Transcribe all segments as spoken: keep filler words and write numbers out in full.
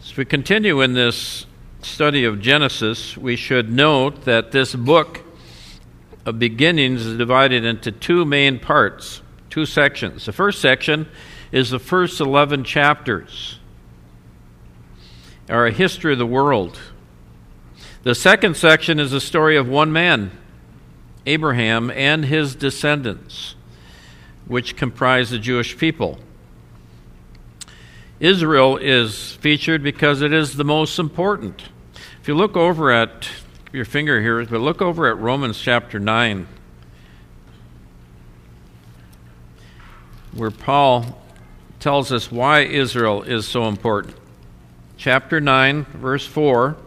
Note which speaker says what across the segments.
Speaker 1: As we continue in this study of Genesis, we should note that this book of beginnings is divided into two main parts, two sections. The first section is the first eleven chapters, are a history of the world. The second section is the story of one man, Abraham, and his descendants, which comprise the Jewish people. Israel is featured because it is the most important. If you look over at your finger here, but look over at Romans chapter nine, where Paul tells us why Israel is so important. Chapter nine, verse four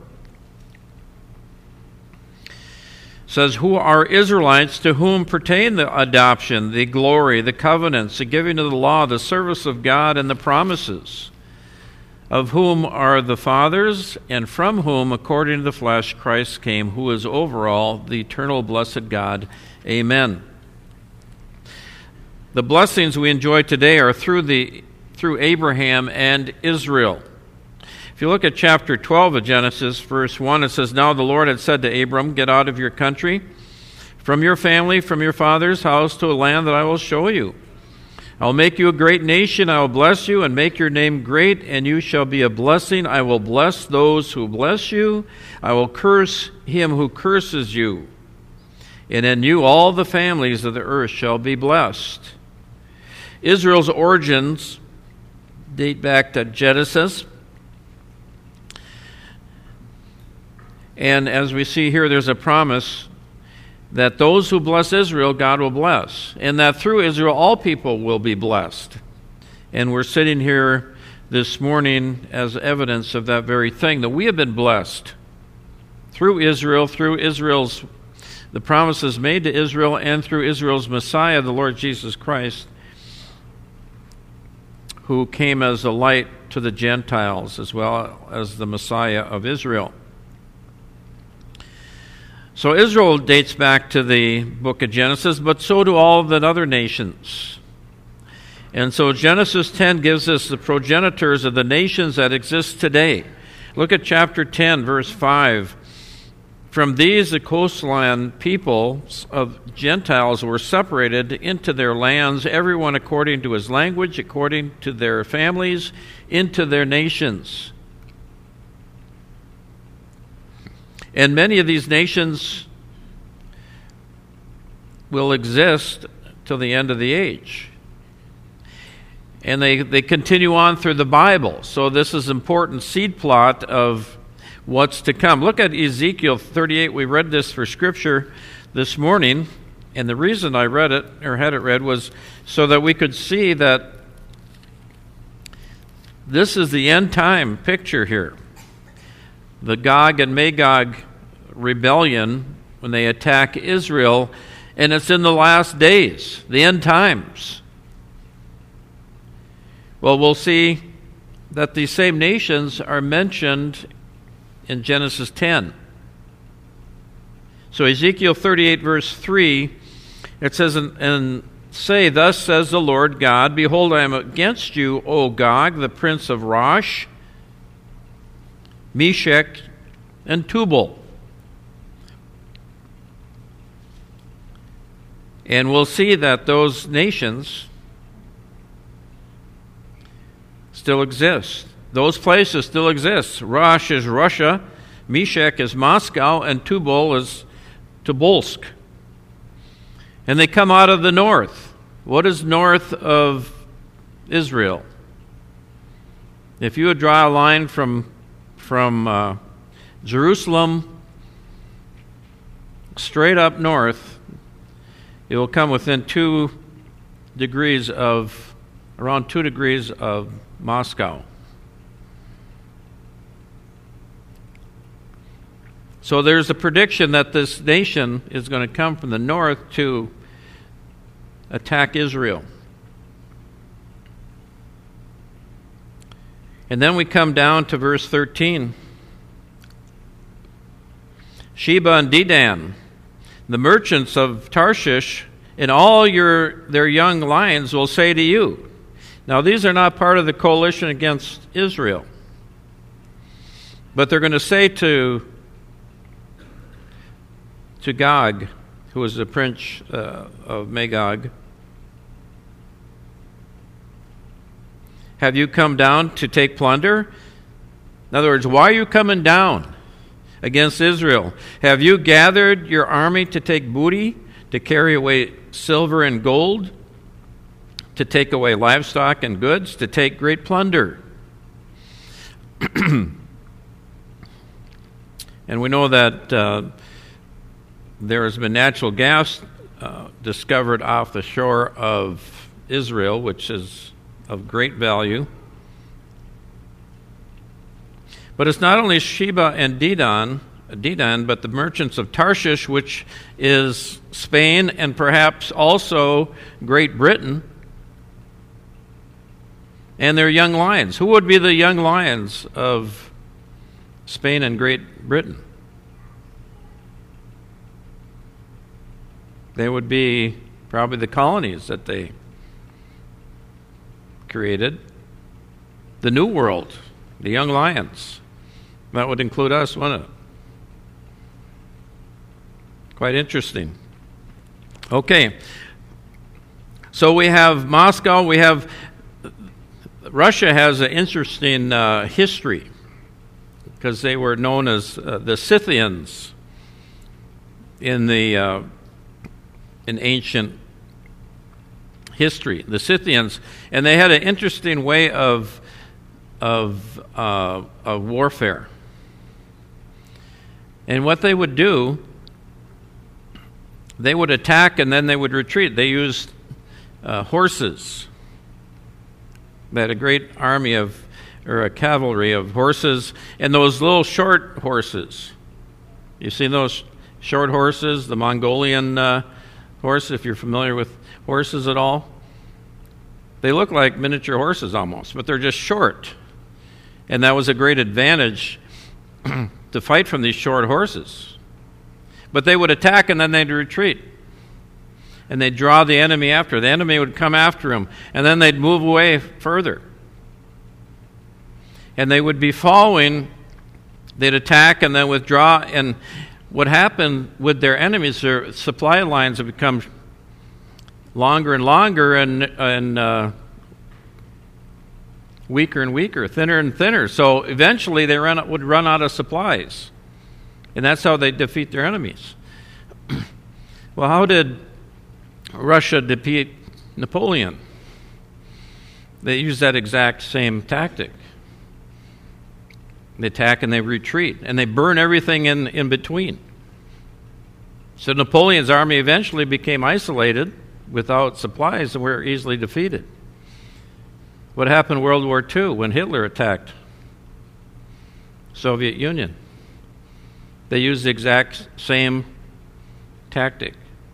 Speaker 1: says, "Who are Israelites, to whom pertain the adoption, the glory, the covenants, the giving of the law, the service of God, and the promises, of whom are the fathers, and from whom, according to the flesh, Christ came, who is over all, the eternal blessed God. Amen." The blessings we enjoy today are through the through Abraham and Israel. If you look at chapter twelve of Genesis, verse one, it says, "Now the Lord had said to Abram, get out of your country, from your family, from your father's house, to a land that I will show you. I will make you a great nation. I will bless you and make your name great, and you shall be a blessing. I will bless those who bless you. I will curse him who curses you. And in you all the families of the earth shall be blessed." Israel's origins date back to Genesis. And as we see here, there's a promise that those who bless Israel, God will bless. And that through Israel, all people will be blessed. And we're sitting here this morning as evidence of that very thing, that we have been blessed through Israel, through Israel's, the promises made to Israel, and through Israel's Messiah, the Lord Jesus Christ, who came as a light to the Gentiles as well as the Messiah of Israel. So Israel dates back to the book of Genesis, but so do all the other nations. And so Genesis ten gives us the progenitors of the nations that exist today. Look at chapter ten, verse five. "From these the coastland peoples of Gentiles were separated into their lands, everyone according to his language, according to their families, into their nations. And many of these nations will exist till the end of the age." And they, they continue on through the Bible. So this is an important seed plot of what's to come. Look at Ezekiel thirty-eight. We read this for Scripture this morning. And the reason I read it, or had it read, was so that we could see that this is the end time picture here. The Gog and Magog rebellion when they attack Israel, and it's in the last days, the end times. Well, we'll see that these same nations are mentioned in Genesis ten. So Ezekiel thirty-eight, verse three, it says, and, and say, "Thus says the Lord God, behold, I am against you, O Gog, the prince of Rosh, Meshech, and Tubal." And we'll see that those nations still exist. Those places still exist. Rosh is Russia, Meshech is Moscow, and Tubal is Tobolsk. And they come out of the north. What is north of Israel? If you would draw a line from from uh, Jerusalem straight up north, it will come within two degrees of, around two degrees of Moscow. So there's a prediction that this nation is going to come from the north to attack Israel. And then we come down to verse thirteen. "Sheba and Dedan, the merchants of Tarshish, and all your their young lions will say to you." Now these are not part of the coalition against Israel. But they're going to say to, to Gog, who was the prince uh, of Magog, have you come down to take plunder? In other words, why are you coming down against Israel? Have you gathered your army to take booty, to carry away silver and gold, to take away livestock and goods, to take great plunder? And we know that uh, there has been natural gas uh, discovered off the shore of Israel, which is of great value. But it's not only Sheba and Dedan, Dedan, but the merchants of Tarshish, which is Spain and perhaps also Great Britain, and their young lions. Who would be the young lions of Spain and Great Britain? They would be probably the colonies that they created. The New World, the young lions. That would include us, wouldn't it? Quite interesting. Okay. So we have Moscow, we have Russia has an interesting uh, history, because they were known as uh, the Scythians in the uh, in ancient history. The Scythians, and they had an interesting way of of uh, of warfare. And what they would do, they would attack and then they would retreat. They used uh, horses. They had a great army of, or a cavalry of horses, and those little short horses. You see those short horses, the Mongolian uh, horse, if you're familiar with horses at all? They look like miniature horses almost, but they're just short. And that was a great advantage to fight from these short horses. But they would attack and then they'd retreat. And they'd draw the enemy after. The enemy would come after them, and then they'd move away further. And they would be following, they'd attack and then withdraw. And what happened with their enemies, their supply lines have become longer and longer and, and uh, weaker and weaker, thinner and thinner. So eventually they run, would run out of supplies. And that's how they defeat their enemies. Well, how did Russia defeat Napoleon? They used that exact same tactic. They attack and they retreat, and they burn everything in, in between. So Napoleon's army eventually became isolated without supplies and were easily defeated. What happened in World War Two when Hitler attacked Soviet Union? They used the exact same tactic.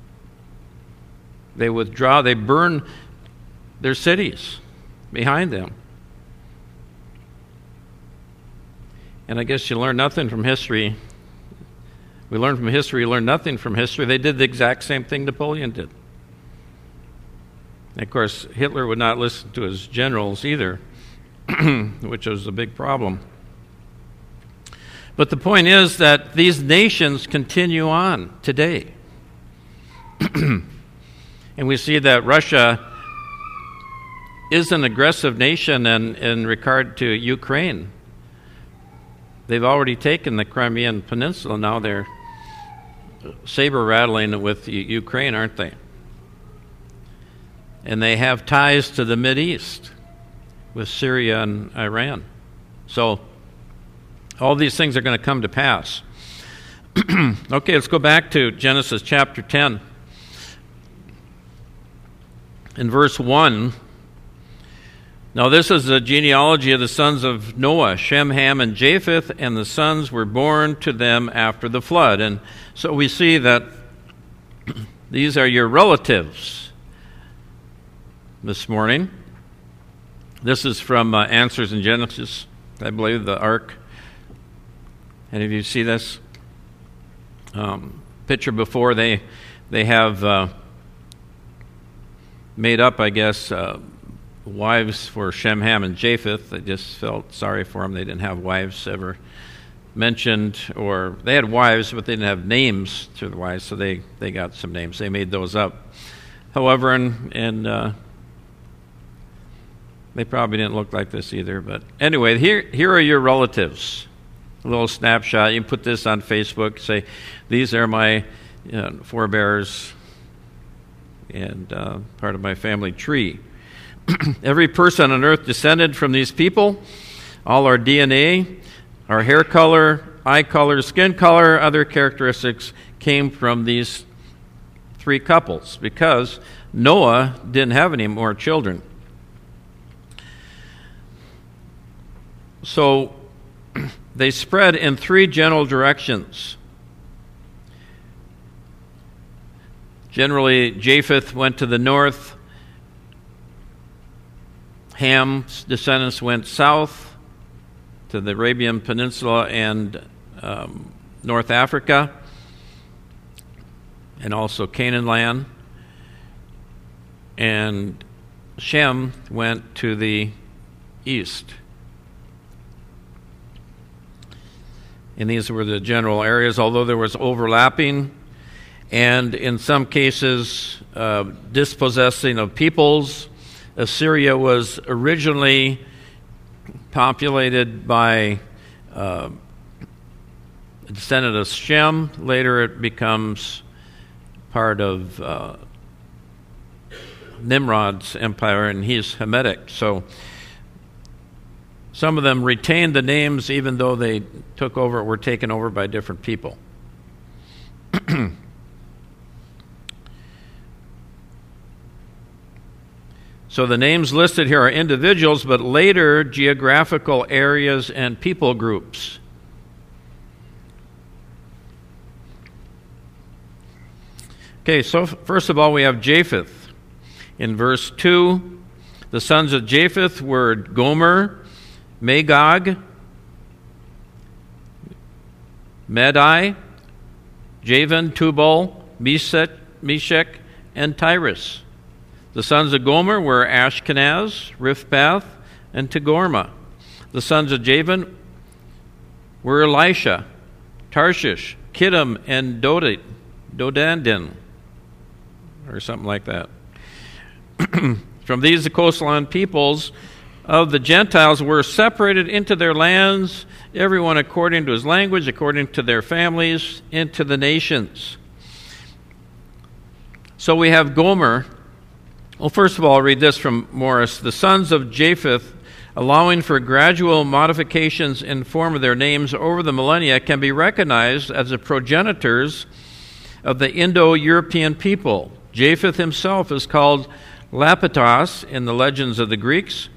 Speaker 1: They withdraw, they burn their cities behind them. And I guess you learn nothing from history. We learn from history, we learn nothing from history. They did the exact same thing Napoleon did. And of course, Hitler would not listen to his generals either, which was a big problem. But the point is that these nations continue on today. And we see that Russia is an aggressive nation in, in regard to Ukraine. They've already taken the Crimean Peninsula. Now they're saber-rattling with Ukraine, aren't they? And they have ties to the Mideast with Syria and Iran. So all these things are going to come to pass. Okay, let's go back to Genesis chapter ten. In verse one, now this is the genealogy of the sons of Noah, Shem, Ham, and Japheth, and the sons were born to them after the flood. And so we see that these are your relatives this morning. This is from uh, Answers in Genesis, I believe, the ark. Any of you see this um, picture before? They they have uh, made up, I guess, uh, wives for Shem, Ham, and Japheth. They just felt sorry for them. They didn't have wives ever mentioned, or they had wives, but they didn't have names to the wives, so they, they got some names. They made those up. However, and, and uh, they probably didn't look like this either. But anyway, here here are your relatives. A little snapshot. You can put this on Facebook. Say, these are my you know, forebears and uh, part of my family tree. Every person on earth descended from these people. All our D N A, our hair color, eye color, skin color, other characteristics came from these three couples because Noah didn't have any more children. So they spread in three general directions. Generally, Japheth went to the north. Ham's descendants went south to the Arabian Peninsula and um, North Africa, and also Canaan land. And Shem went to the east. And these were the general areas, although there was overlapping, and in some cases, uh, dispossessing of peoples. Assyria was originally populated by uh, a descendant of Shem. Later it becomes part of uh, Nimrod's empire, and he's Hamitic. So some of them retained the names even though they took over, were taken over by different people. So the names listed here are individuals, but later geographical areas and people groups. Okay, so first of all, we have Japheth. In verse two, the sons of Japheth were Gomer, Magog, Madai, Javan, Tubal, Meshech, Meshech, and Tyrus. The sons of Gomer were Ashkenaz, Rithbath, and Togarmah. The sons of Javan were Elisha, Tarshish, Kittim, and Dodad, Dodandin, or something like that. From these, the coastline peoples of the Gentiles were separated into their lands, everyone according to his language, according to their families, into the nations. So we have Gomer. Well, first of all, I'll read this from Morris. The sons of Japheth, allowing for gradual modifications in form of their names over the millennia, can be recognized as the progenitors of the Indo-European people. Japheth himself is called Lapitos in the legends of the Greeks,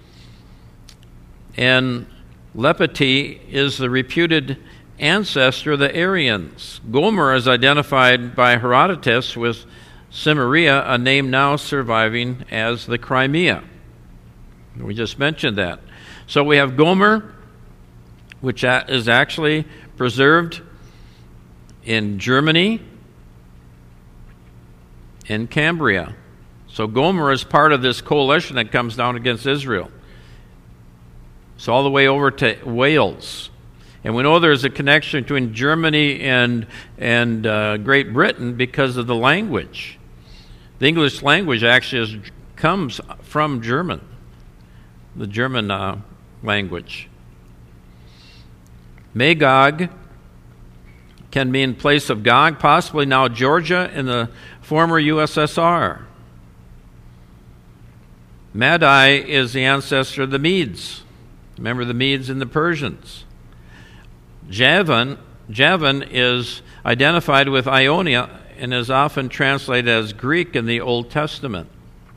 Speaker 1: and Lepeti is the reputed ancestor of the Aryans. Gomer is identified by Herodotus with Cimmeria, a name now surviving as the Crimea. We just mentioned that. So we have Gomer, which is actually preserved in Germany, in Cambria. So Gomer is part of this coalition that comes down against Israel. It's all the way over to Wales. And we know there's a connection between Germany and, and uh, Great Britain because of the language. The English language actually is, comes from German, the German uh, language. Magog can mean place of Gog, possibly now Georgia in the former U S S R. Madai is the ancestor of the Medes. Remember the Medes and the Persians. Javan, Javan is identified with Ionia and is often translated as Greek in the Old Testament.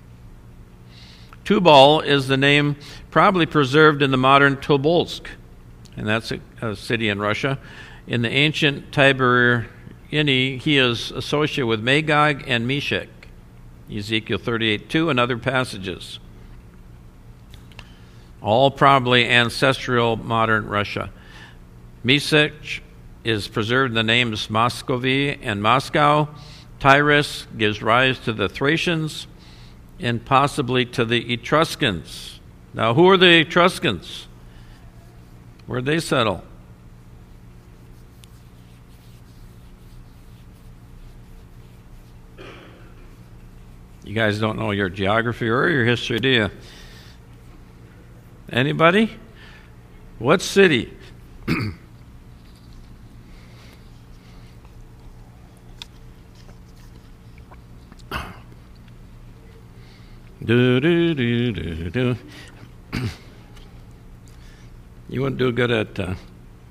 Speaker 1: Tubal is the name probably preserved in the modern Tobolsk, and that's a, a city in Russia. In the ancient Tiberini, he is associated with Magog and Meshech, Ezekiel thirty-eight two and other passages. All probably ancestral modern Russia. Meshech is preserved in the names Muscovy and Moscow. Tyrus gives rise to the Thracians and possibly to the Etruscans. Now, who are the Etruscans? Where'd they settle? You guys don't know your geography or your history, do you? Anybody? What city? do, do, do, do, do. You wouldn't do good at uh,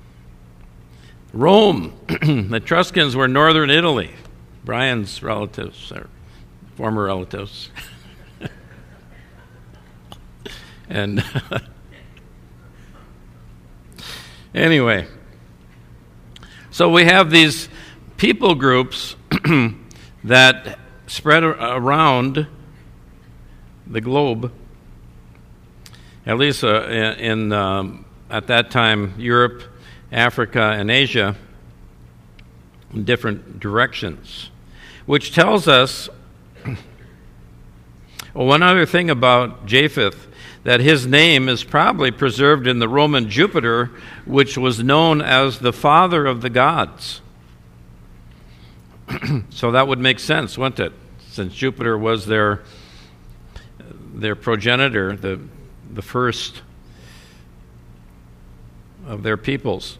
Speaker 1: Rome. The Etruscans were northern Italy. Brian's relatives, or former relatives. And anyway, so we have these people groups that spread around the globe, at least uh, in, in um, at that time, Europe, Africa, and Asia, in different directions, which tells us, well, one other thing about Japheth, that his name is probably preserved in the Roman Jupiter, which was known as the father of the gods. So that would make sense, wouldn't it? Since Jupiter was their their progenitor, the the first of their peoples.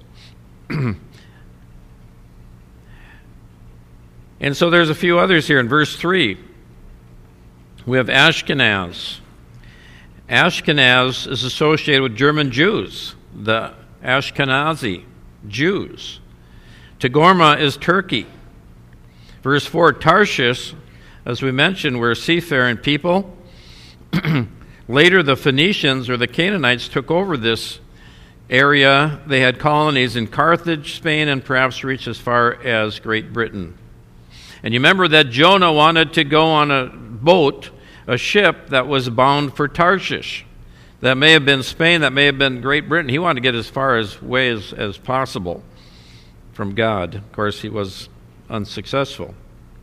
Speaker 1: And so there's a few others here in verse three. We have Ashkenaz. Ashkenaz is associated with German Jews, the Ashkenazi Jews. Togarmah is Turkey. Verse four, Tarshish, as we mentioned, were seafaring people. Later, the Phoenicians or the Canaanites took over this area. They had colonies in Carthage, Spain, and perhaps reached as far as Great Britain. And you remember that Jonah wanted to go on a boat, a ship that was bound for Tarshish. That may have been Spain, that may have been Great Britain. He wanted to get as far as away as, as possible from God. Of course, he was unsuccessful.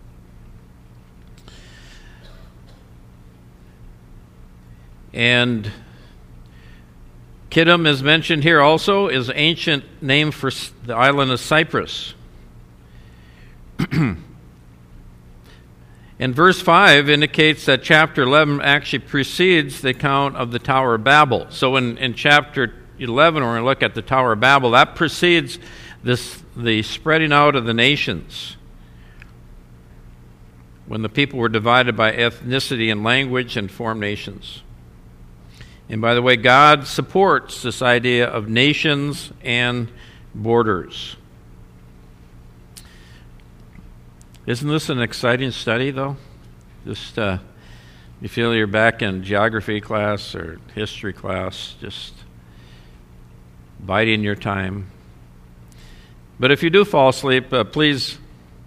Speaker 1: And Kittim is mentioned here also, is ancient name for the island of Cyprus. And verse five indicates that chapter eleven actually precedes the account of the Tower of Babel. So in, in chapter eleven, we're going to look at the Tower of Babel. That precedes this, the spreading out of the nations, when the people were divided by ethnicity and language and formed nations. And by the way, God supports this idea of nations and borders. Isn't this an exciting study, though? Just uh, you feel you're back in geography class or history class, just biding your time. But if you do fall asleep, uh, please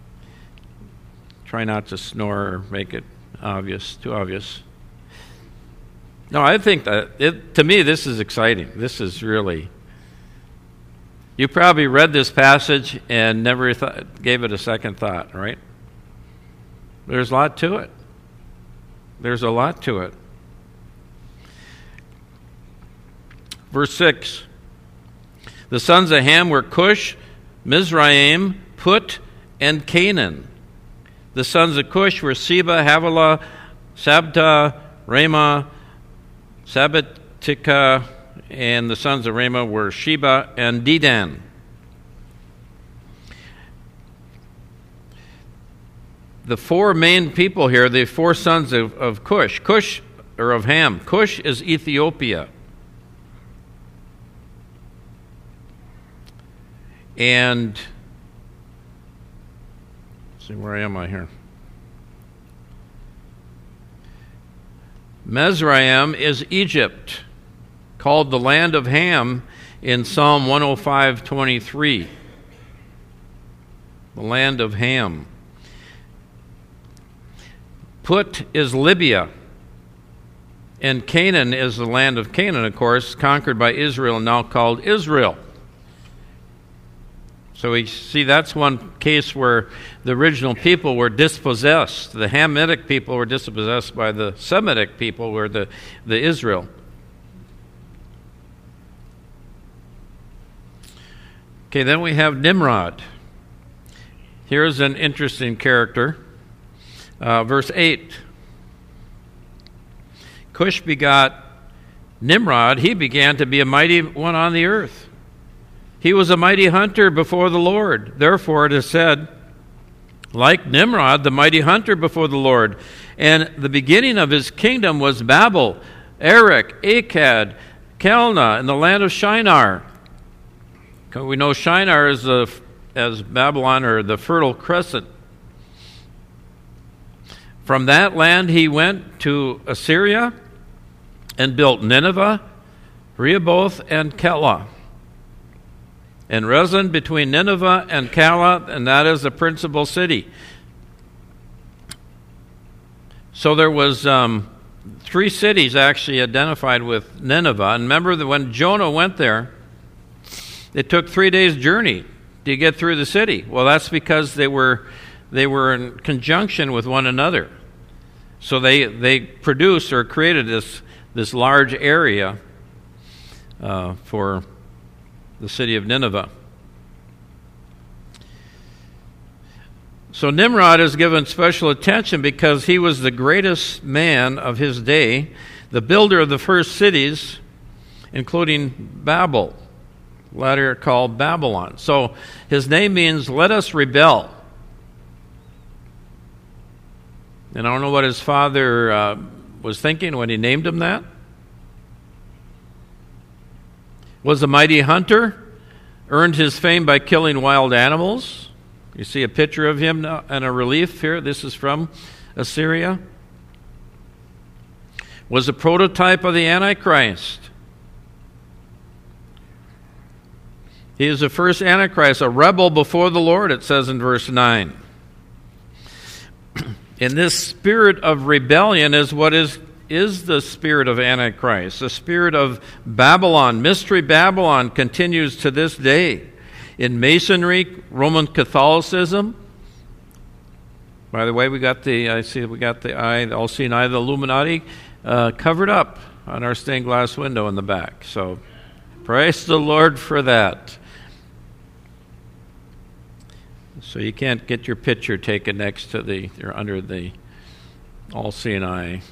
Speaker 1: try not to snore or make it obvious, too obvious. No, I think that, it, to me, this is exciting. This is really... You probably read this passage and never th- gave it a second thought, right? There's a lot to it. There's a lot to it. Verse six. The sons of Ham were Cush, Mizraim, Put, and Canaan. The sons of Cush were Seba, Havilah, Sabta, Ramah, Sabbatica, and the sons of Ramah were Sheba and Dedan. The four main people here, the four sons of, of Cush, Cush, or of Ham. Cush is Ethiopia. And, let's see, where am I here? Mizraim is Egypt, called the land of Ham in Psalm one oh five twenty-three. The land of Ham. Put is Libya, and Canaan is the land of Canaan, of course, conquered by Israel and now called Israel. So we see that's one case where the original people were dispossessed. The Hamitic people were dispossessed by the Semitic people, were the, the Israel. Okay, then we have Nimrod. Here's an interesting character. Uh, verse eight. Cush begot Nimrod, he began to be a mighty one on the earth. He was a mighty hunter before the Lord. Therefore it is said, like Nimrod, the mighty hunter before the Lord. And the beginning of his kingdom was Babel, Erech, Akkad, Calneh, in the land of Shinar. We know Shinar is the, as Babylon, or the Fertile Crescent. From that land he went to Assyria and built Nineveh, Rehoboth, and Calah. And Rezin between Nineveh and Calah, and that is the principal city. So there was um, three cities actually identified with Nineveh. And remember that when Jonah went there, it took three days' journey to get through the city. Well, that's because they were they were in conjunction with one another. So they they produced or created this this large area uh, for the city of Nineveh. So Nimrod is given special attention because he was the greatest man of his day, the builder of the first cities, including Babel, later called Babylon. So his name means, let us rebel. And I don't know what his father uh, was thinking when he named him that. Was a mighty hunter, earned his fame by killing wild animals. You see a picture of him now and a relief here. This is from Assyria. Was a prototype of the Antichrist. He is the first Antichrist, a rebel before the Lord, it says in verse nine. And this spirit of rebellion is what is, is the spirit of Antichrist. The spirit of Babylon, Mystery Babylon, continues to this day. In Masonry, Roman Catholicism. By the way, we got the, I see we got the eye, the all-seeing eye of the Illuminati uh, covered up on our stained glass window in the back. So praise the Lord for that. So you can't get your picture taken next to the, or under the all-seeing eye.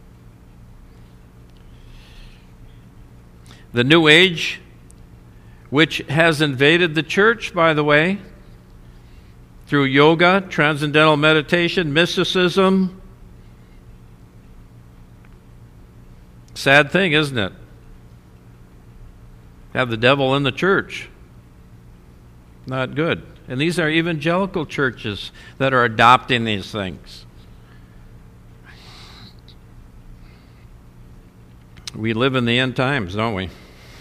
Speaker 1: The New Age, which has invaded the church, by the way, through yoga, transcendental meditation, mysticism. Sad thing, isn't it? Have the devil in the church. Not good. And these are evangelical churches that are adopting these things. We live in the end times, don't we?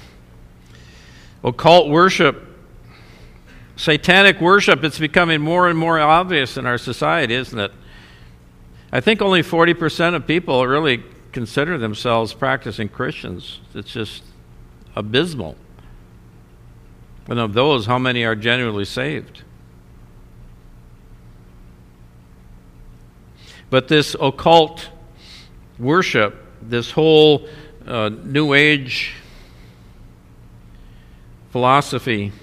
Speaker 1: Occult worship, satanic worship, it's becoming more and more obvious in our society, isn't it? I think only forty percent of people really consider themselves practicing Christians. It's just abysmal. And of those, how many are genuinely saved? But this occult worship, this whole uh, New Age philosophy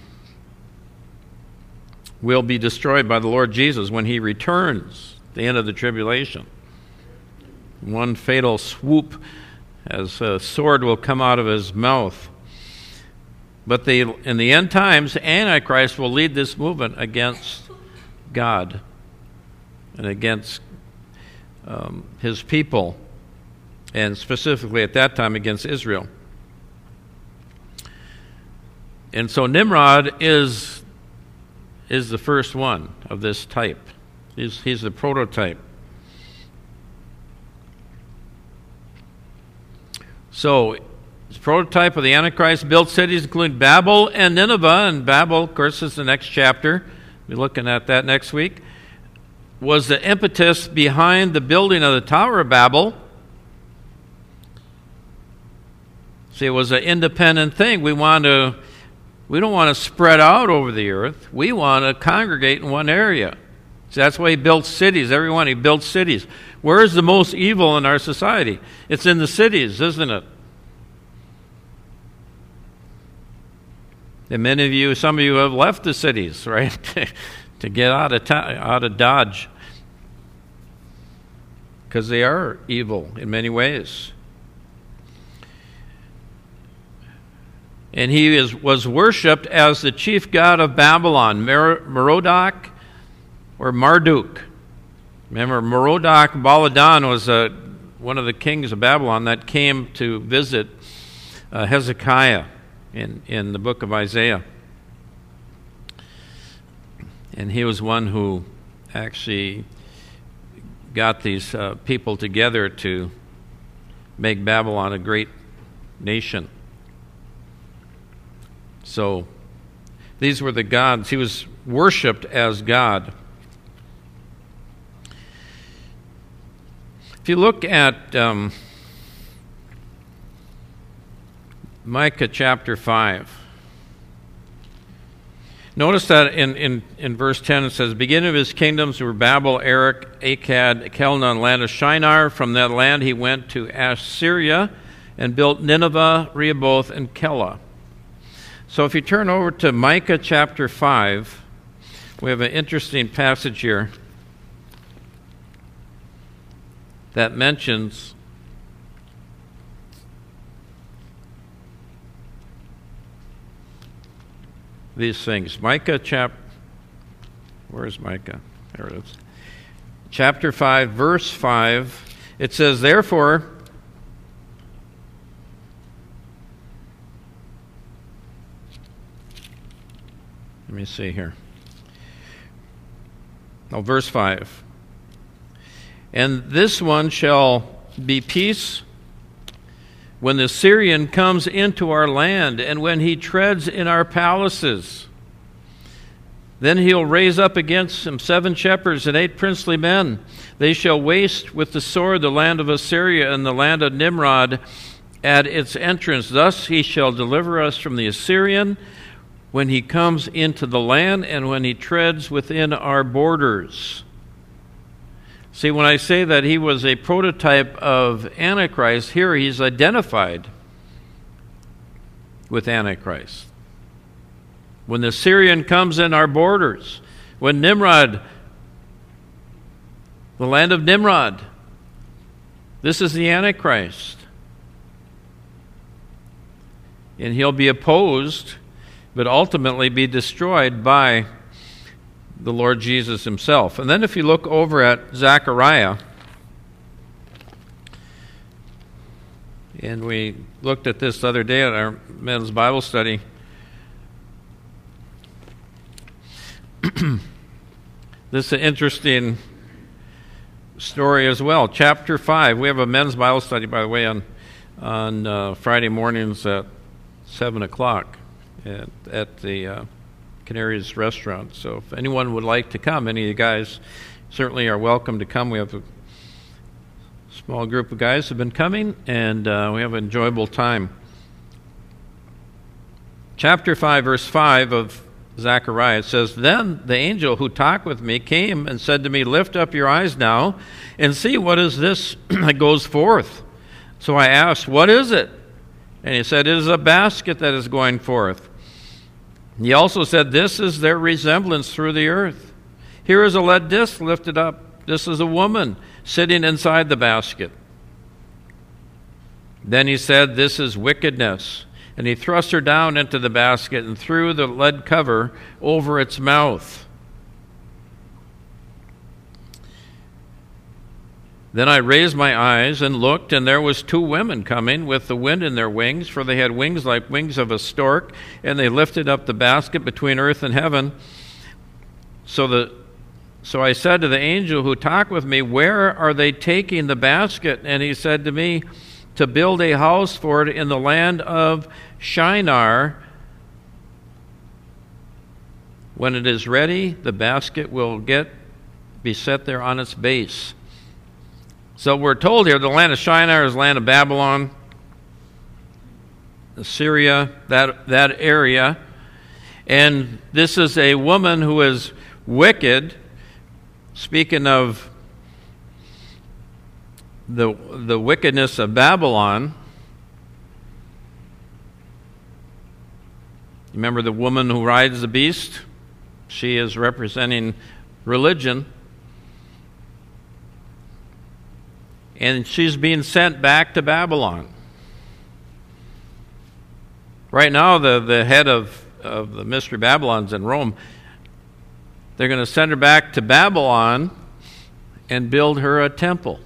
Speaker 1: will be destroyed by the Lord Jesus when he returns at the end of the tribulation. One fatal swoop as a sword will come out of his mouth. But the, in the end times, Antichrist will lead this movement against God and against um, his people, and specifically at that time against Israel. And so Nimrod is, is the first one of this type. He's, he's the prototype. So, it's a prototype of the Antichrist, built cities including Babel and Nineveh. And Babel, of course, is the next chapter. We'll be looking at that next week. Was the impetus behind the building of the Tower of Babel. See, it was an independent thing. We want to, we don't want to spread out over the earth. We want to congregate in one area. So that's why he built cities. Everyone, he built cities. Where is the most evil in our society? It's in the cities, isn't it? And many of you, some of you have left the cities, right, to get out of ta- out of Dodge, because they are evil in many ways. And he is, was worshipped as the chief god of Babylon, Mer- Merodach or Marduk. Remember, Merodach Baladan was uh, one of the kings of Babylon that came to visit uh, Hezekiah in, in the book of Isaiah. And he was one who actually got these uh, people together to make Babylon a great nation. So these were the gods. He was worshipped as God. If you look at um, Micah chapter five, notice that in, in, in verse ten it says, beginning of his kingdoms were Babel, Erech, Akkad, Calneh, land of Shinar. From that land he went to Assyria and built Nineveh, Rehoboth, and Keilah. So if you turn over to Micah chapter five, we have an interesting passage here that mentions these things. Micah chap where is Micah? There it is. Chapter five, verse five. It says, therefore, let me see here. Oh, verse five. And this one shall be peace when the Syrian comes into our land, and when he treads in our palaces. Then he'll raise up against him seven shepherds and eight princely men. They shall waste with the sword the land of Assyria and the land of Nimrod at its entrance. Thus he shall deliver us from the Assyrian when he comes into the land and when he treads within our borders. See, when I say that he was a prototype of Antichrist, here he's identified with Antichrist. When the Syrian comes in our borders, when Nimrod, the land of Nimrod, this is the Antichrist. And he'll be opposed, but ultimately be destroyed by the Lord Jesus himself. And then if you look over at Zechariah, and we looked at this the other day at our men's Bible study, this is an interesting story as well. Chapter five. We have a men's Bible study, by the way, on, on uh, Friday mornings at seven o'clock at, at the uh, Canaries restaurant. So if anyone would like to come, any of you guys certainly are welcome to come. We have a small group of guys who have been coming, and uh, we have an enjoyable time. Chapter five, verse five of Zechariah says, then the angel who talked with me came and said to me, lift up your eyes now and see what is this that goes forth. So I asked, what is it? And he said, it is a basket that is going forth. He also said, this is their resemblance through the earth. Here is a lead disc lifted up. This is a woman sitting inside the basket. Then he said, this is wickedness. And he thrust her down into the basket and threw the lead cover over its mouth. Then I raised my eyes and looked, and there was two women coming with the wind in their wings, for they had wings like wings of a stork, and they lifted up the basket between earth and heaven. So the so I said to the angel who talked with me, where are they taking the basket? And he said to me, to build a house for it in the land of Shinar. When it is ready, the basket will get be set there on its base. So we're told here the land of Shinar is the land of Babylon, Assyria, that, that area. And this is a woman who is wicked. Speaking of the, the wickedness of Babylon, remember the woman who rides the beast? She is representing religion. And she's being sent back to Babylon. Right now, the, the head of, of the Mystery Babylon's in Rome. They're going to send her back to Babylon and build her a temple.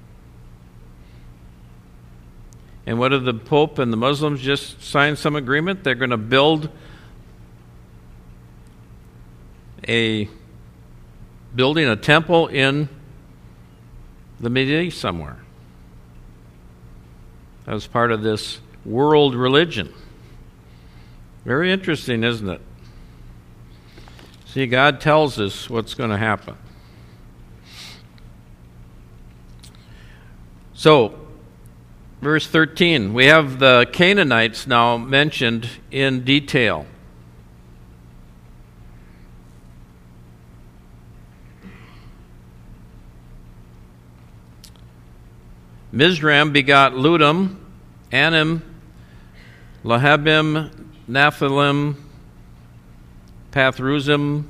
Speaker 1: And what did the Pope and the Muslims just sign some agreement? They're going to build a building a temple in the Middle East somewhere. That was part of this world religion. Very interesting, isn't it? See, God tells us what's going to happen. So, verse thirteen, we have the Canaanites now mentioned in detail. Mizraim begot Ludum, Anim, Lahabim, Naphthalim, Pathruzim,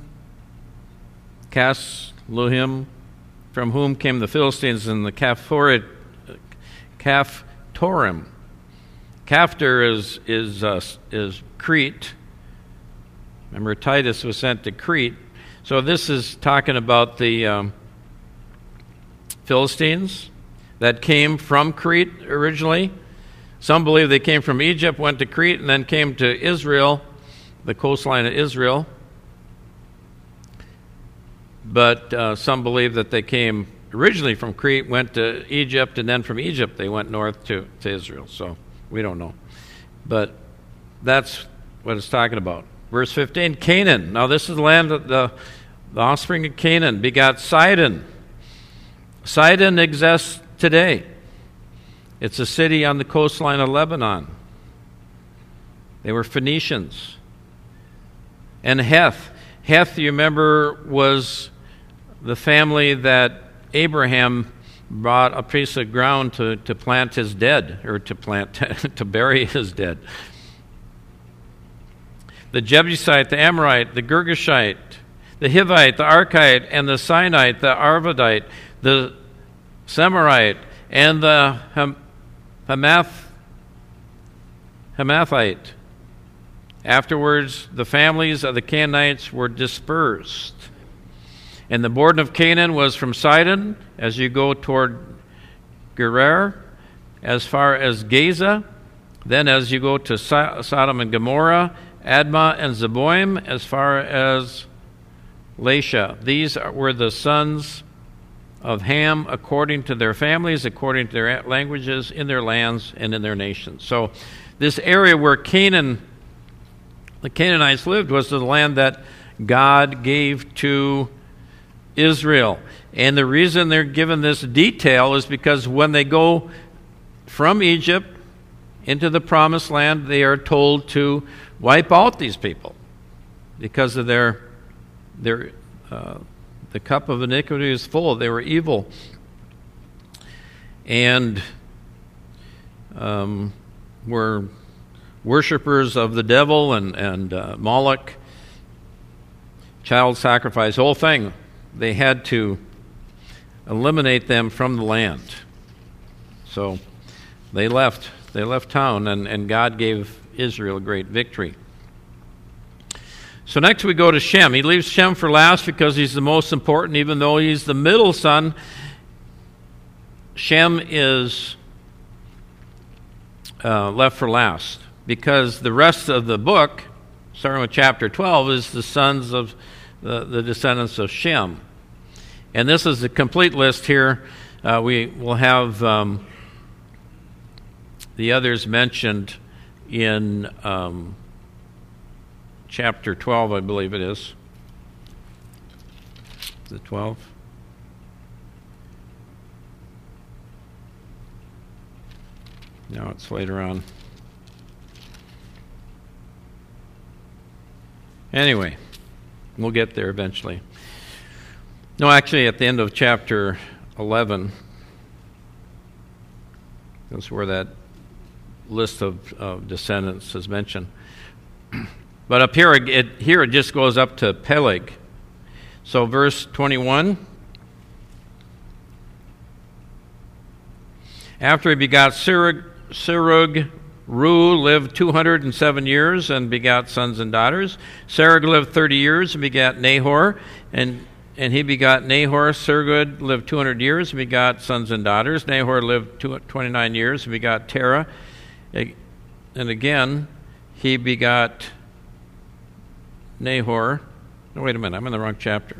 Speaker 1: Casluhim, from whom came the Philistines and the Caphtorim. Caphtorim. Caphtor is is uh, is Crete. Remember, Titus was sent to Crete. So this is talking about the um, Philistines that came from Crete originally. Some believe they came from Egypt, went to Crete, and then came to Israel, the coastline of Israel. But uh, some believe that they came originally from Crete, went to Egypt, and then from Egypt they went north to, to Israel. So we don't know. But that's what it's talking about. Verse fifteen, Canaan. Now this is the land of the, the offspring of Canaan begot Sidon. Sidon exists today. It's a city on the coastline of Lebanon. They were Phoenicians. And Heth. Heth, you remember, was the family that Abraham brought a piece of ground to, to plant his dead, or to plant, to bury his dead. The Jebusite, the Amorite, the Girgashite, the Hivite, the Archite, and the Sinite, the Arvadite, the Semirite, and the Ham- Hamath, Hamathite. Afterwards, the families of the Canaanites were dispersed. And the border of Canaan was from Sidon, as you go toward Gerar, as far as Gaza. Then as you go to so- Sodom and Gomorrah, Admah and Zeboim, as far as Lasha. These are, were the sons of Ham according to their families, according to their languages, in their lands, and in their nations. So this area where Canaan, the Canaanites lived, was the land that God gave to Israel. And the reason they're given this detail is because when they go from Egypt into the promised land, they are told to wipe out these people because of their their uh, the cup of iniquity is full. They were evil and um, were worshippers of the devil and and uh, Moloch, child sacrifice, whole thing. They had to eliminate them from the land. So they left. They left town, and, and God gave Israel great victory. So next we go to Shem. He leaves Shem for last because he's the most important, even though he's the middle son. Shem is uh, left for last because the rest of the book, starting with chapter twelve, is the sons of the, the descendants of Shem. And this is the complete list here. Uh, we will have um, the others mentioned in um, chapter twelve, I believe it is. Is it twelve? No, it's later on. Anyway, we'll get there eventually. No, actually, at the end of chapter eleven, that's where that list of, of descendants is mentioned. But up here, it, here it just goes up to Peleg. So verse twenty-one, after he begot Serug, Serug Reu lived two hundred seven years and begat sons and daughters. Serug lived thirty years and begat Nahor, and and he begot Nahor. Serug lived two hundred years and begot sons and daughters. Nahor lived twenty-nine years and begot Terah. And again, he begot Nahor. No, wait a minute, I'm in the wrong chapter.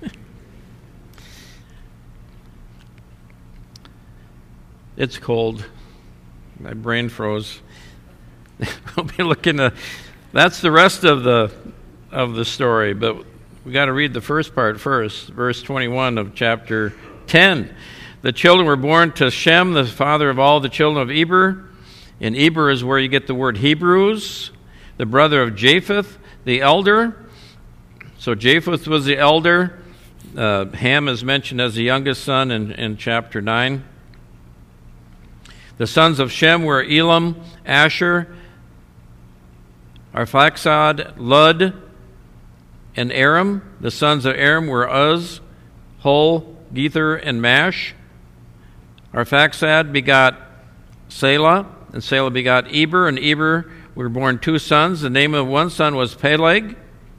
Speaker 1: It's cold. My brain froze. We'll be looking at, that's the rest of the of the story, but we got to read the first part first, verse twenty-one of chapter ten. The children were born to Shem, the father of all the children of Eber. And Eber is where you get the word Hebrews, the brother of Japheth, the elder. So Japheth was the elder. Uh, Ham is mentioned as the youngest son in, in chapter nine. The sons of Shem were Elam, Asher, Arphaxad, Lud, and Aram. The sons of Aram were Uz, Hul, Gether, and Mash. Arphaxad begot Selah, and Selah begot Eber, and Eber were born two sons. The name of one son was Peleg.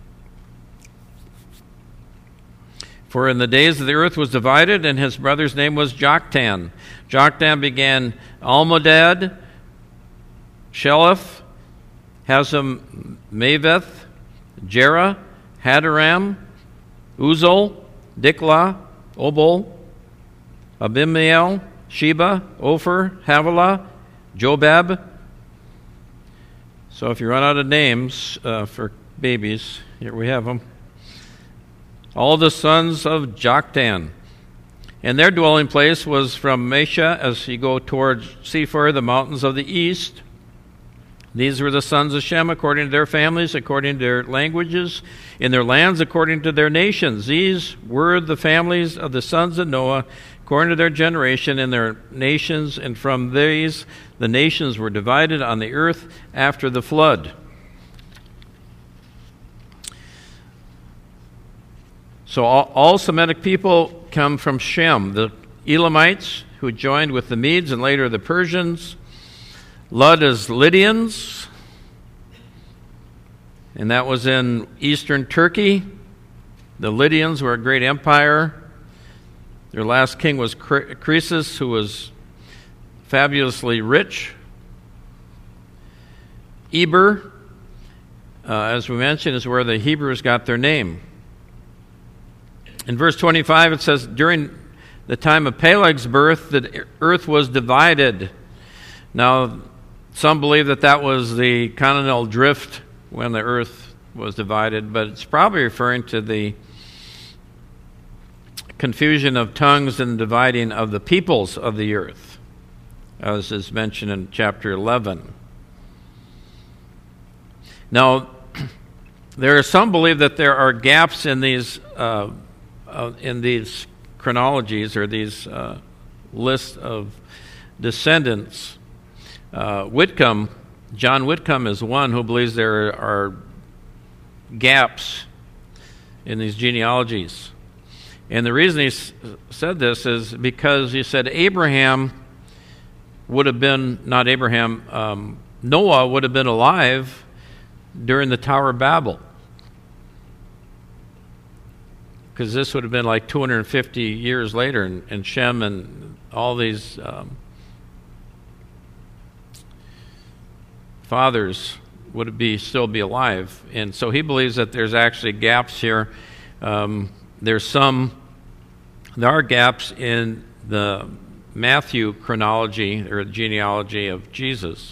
Speaker 1: For in the days of the earth was divided, and his brother's name was Joktan. Joktan began Almodad, Sheleph, Hazam Maveth, Jerah, Hadaram, Uzal, Diklah, Obol, Abimael, Sheba, Ophir, Havilah, Jobab. So if you run out of names uh, for babies, here we have them. All the sons of Joktan. And their dwelling place was from Mesha as you go towards Sephar, the mountains of the east. These were the sons of Shem according to their families, according to their languages, in their lands according to their nations. These were the families of the sons of Noah according to their generation in their nations, and from these the nations were divided on the earth after the flood. So all, all Semitic people come from Shem, the Elamites who joined with the Medes and later the Persians. Lud is Lydians, and that was in eastern Turkey. The Lydians were a great empire. Their last king was Croesus, who was fabulously rich. Eber, uh, as we mentioned, is where the Hebrews got their name. In verse twenty-five, it says, during the time of Peleg's birth, the earth was divided. Now, some believe that that was the continental drift when the earth was divided, but it's probably referring to the confusion of tongues and dividing of the peoples of the earth, as is mentioned in chapter eleven. Now, there are some believe that there are gaps in these uh, uh, in these chronologies or these uh, lists of descendants. Uh, Whitcomb, John Whitcomb is one who believes there are gaps in these genealogies. And the reason he s- said this is because he said Abraham would have been, not Abraham, um, Noah would have been alive during the Tower of Babel. Because this would have been like two hundred fifty years later, and, and Shem and all these um, fathers would be still be alive. And so he believes that there's actually gaps here. Um, there's some, there are gaps in the Matthew chronology or genealogy of Jesus.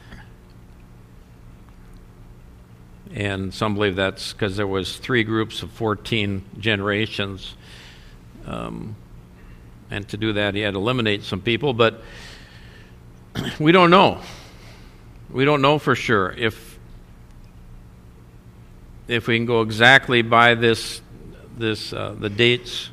Speaker 1: And some believe that's because there was three groups of fourteen generations. Um, and to do that, he had to eliminate some people. But we don't know. We don't know for sure if if we can go exactly by this this uh, the dates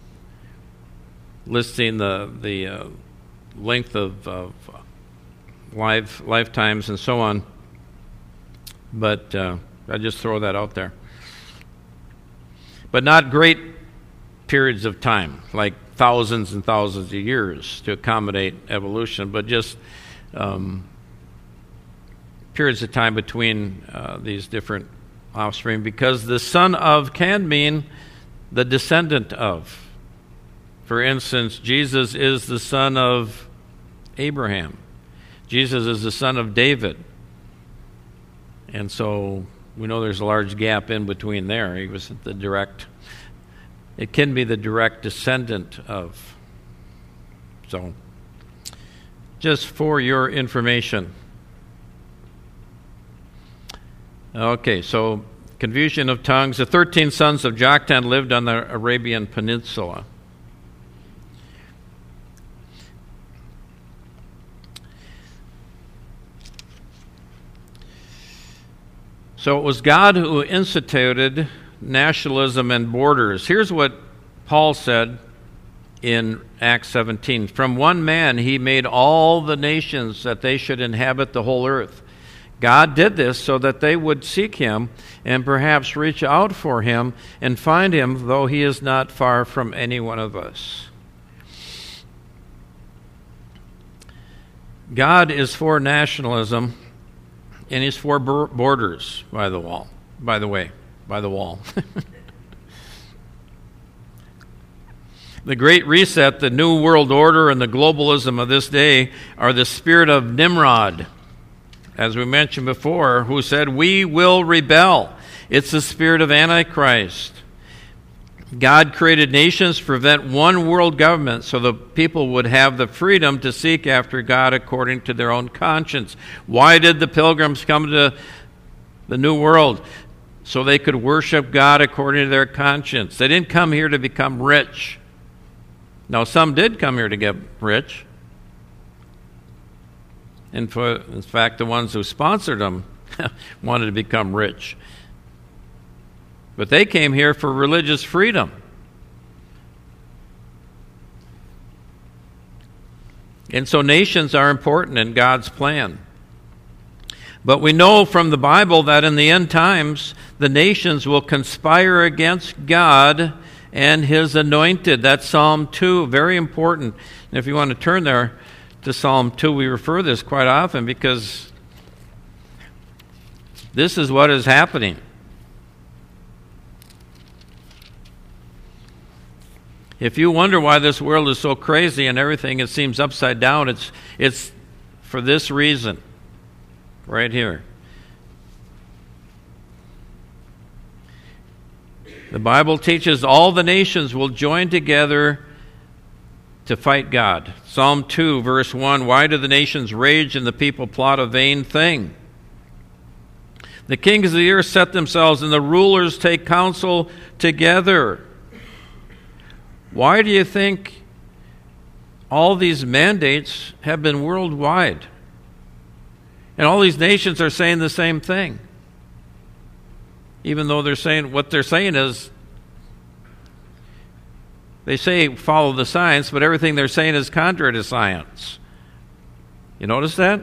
Speaker 1: listing the the uh, length of, of life lifetimes and so on. But uh, I just throw that out there. But not great periods of time, like thousands and thousands of years to accommodate evolution, but just um, periods of time between uh, these different offspring, because the son of can mean the descendant of. For instance, Jesus is the son of Abraham. Jesus is the son of David. And so we know there's a large gap in between there. He was the direct, it can be the direct descendant of. So, just for your information. Okay, so confusion of tongues. The thirteen sons of Joktan lived on the Arabian Peninsula. So it was God who instituted nationalism and borders. Here's what Paul said in Acts seventeen. From one man he made all the nations that they should inhabit the whole earth. God did this so that they would seek him and perhaps reach out for him and find him, though he is not far from any one of us. God is for nationalism, and he's for borders, by the wall. By the way, by the wall. The Great Reset, the New World Order, and the globalism of this day are the spirit of Nimrod, as we mentioned before, who said, "We will rebel." It's the spirit of Antichrist. God created nations to prevent one world government so the people would have the freedom to seek after God according to their own conscience. Why did the pilgrims come to the New World? So they could worship God according to their conscience. They didn't come here to become rich. Now, some did come here to get rich. And for, in fact, the ones who sponsored them wanted to become rich. But they came here for religious freedom. And so nations are important in God's plan. But we know from the Bible that in the end times, the nations will conspire against God and his anointed. That's Psalm two, very important. And if you want to turn there to Psalm two, we refer this quite often because this is what is happening. If you wonder why this world is so crazy and everything it seems upside down, it's it's for this reason, right here. The Bible teaches all the nations will join together to fight God. Psalm two, verse one, "Why do the nations rage and the people plot a vain thing? The kings of the earth set themselves, and the rulers take counsel together." Why do you think all these mandates have been worldwide? And all these nations are saying the same thing. Even though they're saying, what they're saying is, they say follow the science, but everything they're saying is contrary to science. You notice that?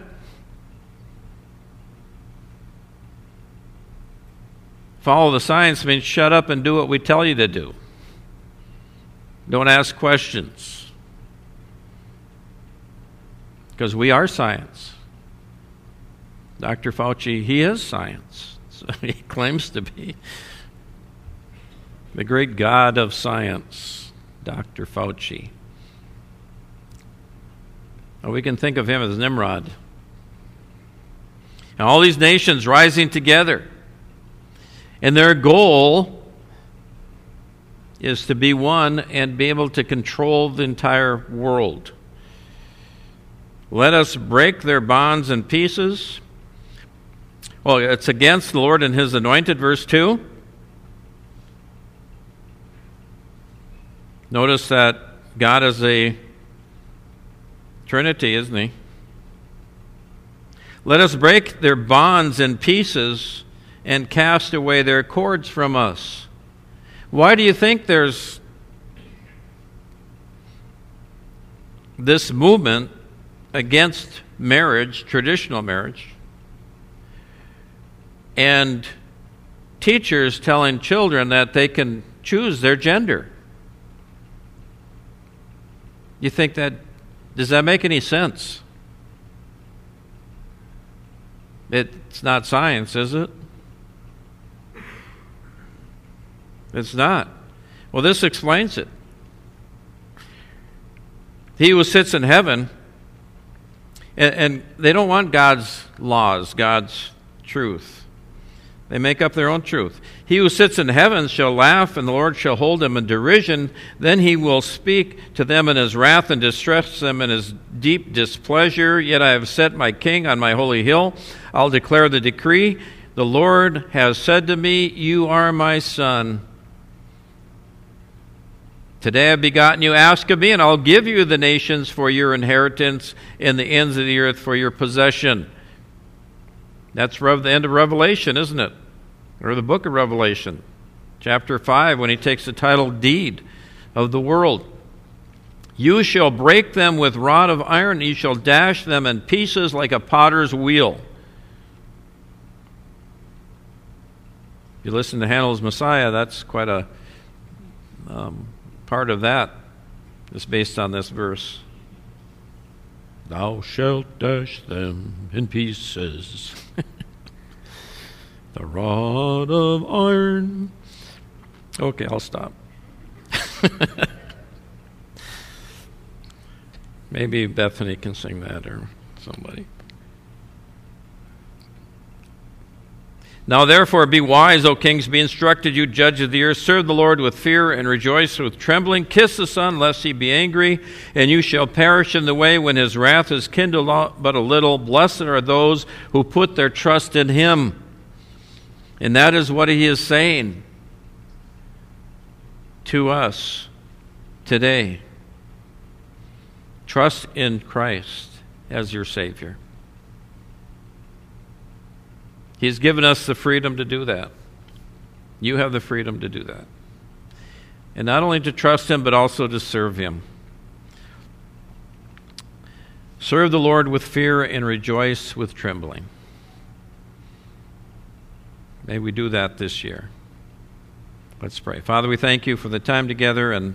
Speaker 1: Follow the science means shut up and do what we tell you to do. Don't ask questions. Because we are science. Doctor Fauci, he is science. So he claims to be. The great god of science, Doctor Fauci. Well, we can think of him as Nimrod. And all these nations rising together. And their goal is to be one and be able to control the entire world. Let us break their bonds in pieces. Well, it's against the Lord and his anointed, verse two. Notice that God is a Trinity, isn't he? Let us break their bonds in pieces and cast away their cords from us. Why do you think there's this movement against marriage, traditional marriage, and teachers telling children that they can choose their gender? You think that, does that make any sense? It's not science, is it? It's not. Well, this explains it. He who sits in heaven, and, and they don't want God's laws, God's truth. They make up their own truth. He who sits in heaven shall laugh, and the Lord shall hold him in derision. Then he will speak to them in his wrath and distress them in his deep displeasure. Yet I have set my king on my holy hill. I'll declare the decree. The Lord has said to me, you are my son. Today I have begotten you. Ask of me, and I'll give you the nations for your inheritance and the ends of the earth for your possession. That's the end of Revelation, isn't it? Or the book of Revelation, chapter five, when he takes the title deed of the world. You shall break them with rod of iron, you shall dash them in pieces like a potter's wheel. If you listen to Handel's Messiah, that's quite a um, part of that is based on this verse. Thou shalt dash them in pieces. The rod of iron. Okay, I'll stop. Maybe Bethany can sing that, or somebody. Now therefore be wise, O kings, be instructed, you judges of the earth. Serve the Lord with fear and rejoice with trembling. Kiss the Son, lest he be angry, and you shall perish in the way when his wrath is kindled but a little. Blessed are those who put their trust in him. And that is what he is saying to us today. Trust in Christ as your Savior. He's given us the freedom to do that. You have the freedom to do that. And not only to trust him, but also to serve him. Serve the Lord with fear and rejoice with trembling. May we do that this year. Let's pray. Father, we thank you for the time together, and